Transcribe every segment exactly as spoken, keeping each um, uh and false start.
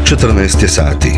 četrnaest je sati.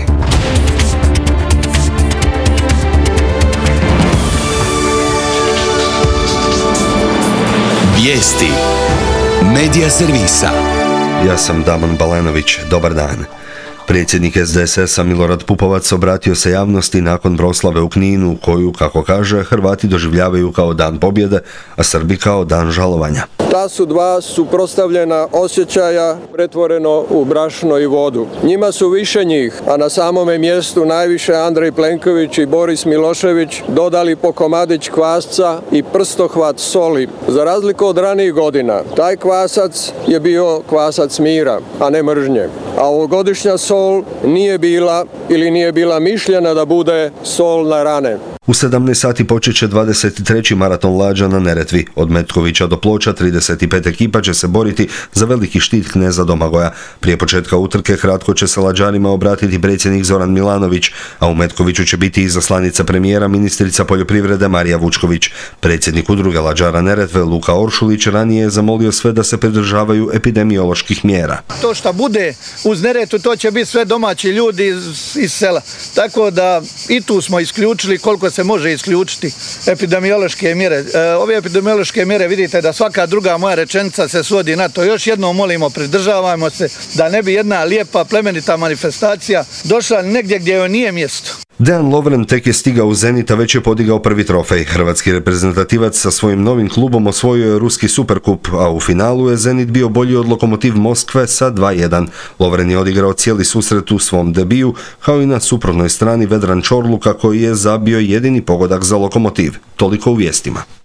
Vijesti Medija servisa. Ja sam Damon Balenović, dobar dan. Predsjednik S D S S-a Milorad Pupovac obratio se javnosti nakon proslave u Kninu, koju, kako kaže, Hrvati doživljavaju kao dan pobjede, a Srbi kao dan žalovanja. Ta su dva suprotstavljena osjećaja pretvoreno u brašno i vodu. Njima su više njih, a na samome mjestu najviše Andrej Plenković i Boris Milošević dodali po komadić kvasca i prstohvat soli. Za razliku od ranijih godina, taj kvasac je bio kvasac mira, a ne mržnje. A ovogodišnja sol nije bila ili nije bila mišljena da bude sol na rane. U sedamnaest sati počet će dvadeset treći maraton lađa na Neretvi. Od Metkovića do Ploča trideset pet ekipa će se boriti za veliki štit kneza Domagoja. Prije početka utrke kratko će se lađarima obratiti predsjednik Zoran Milanović, a u Metkoviću će biti izaslanica premijera ministrica poljoprivrede Marija Vučković. Predsjednik udruge lađara Neretve Luka Oršulić ranije je zamolio sve da se pridržavaju epidemioloških mjera. To što bude uz Neretvu, to će biti sve domaći ljudi iz, iz sela. Tako da i tu smo isključili koliko se može isključiti epidemiološke mjere. E, ove epidemiološke mjere, vidite da svaka druga moja rečenica se svodi na to. Još jednom molimo, pridržavajmo se da ne bi jedna lijepa plemenita manifestacija došla negdje gdje joj nije mjesto. Dejan Lovren tek je stigao u Zenit, a već je podigao prvi trofej. Hrvatski reprezentativac sa svojim novim klubom osvojio je ruski superkup, a u finalu je Zenit bio bolji od Lokomotiv Moskve sa dva jedan. Lovren je odigrao cijeli susret u svom debiju, kao i na suprotnoj strani Vedran Čorluka koji je zabio jedini pogodak za Lokomotiv. Toliko u vijestima.